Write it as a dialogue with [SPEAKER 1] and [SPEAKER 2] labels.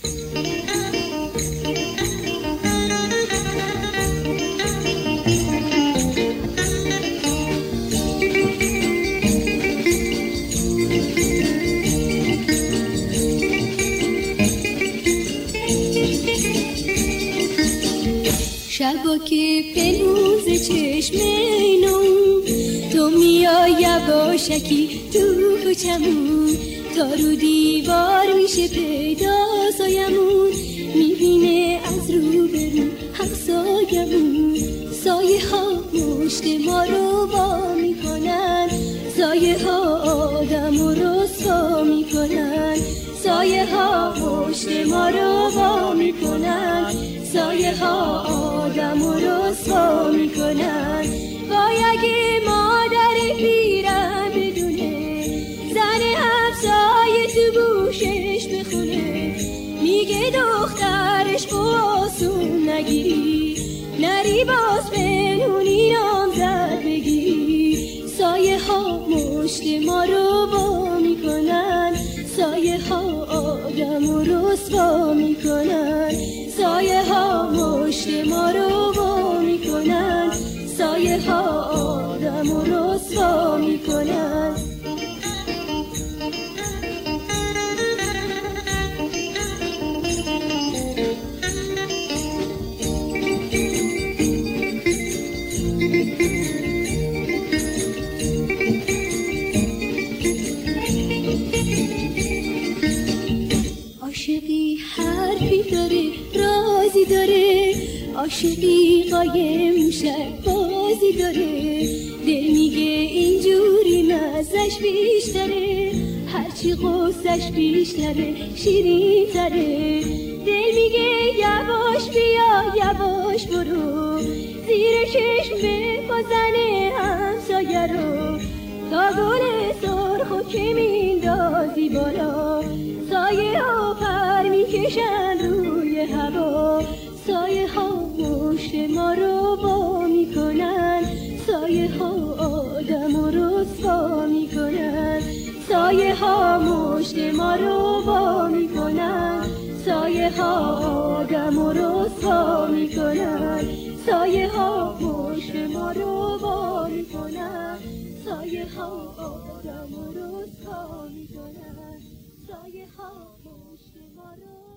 [SPEAKER 1] شبا که پنوز چشم اینم تو میای یواشکی تو کوچمون تا رو دیوار میشه پیدا سایمون میبینه از رو برو همسایمون سایه ها مشت ما رو وا میکنن سایه ها آدم رو رسوا میکنن سایه ها مشت ما رو وا میکنن سایه ها آدم رو رسوا میکنن وای اگه مادر پیرم بدونه زن همسایه تو گوشش بخونه میگه دخترش باسون نگیری نری باز بنونی نامزد بگیری سایه ها مشت ما رو وا میکنن سایه ها آدم رو رسوا میکنن سایه ها مشت ما رو وا میکنن سایه ها آدم رو رسوا میکنن عاشقی حرفی داره رازی داره عاشقی قایم شب بازی داره دل میگه اینجوری مزش بیشتره هرچی قصهش بیشتره شیرین تره دل میگه یواش بیا یواش برو زیر چشم بزنه همسایه رو تا گل سرخو که میندازی بالا سایه ها پر میکشن روی هوا سایه ها مشت ما رو وا میکنن سایه ها آدم رو رسوا میکنن سایه ها مشت ما رو وا میکنن سایه ها آدم رو رسوا میکنن سایه ها مشت ما رو وا میکنن سایه ها آدم رو رسوا میکنن سایه ها مشت ما رو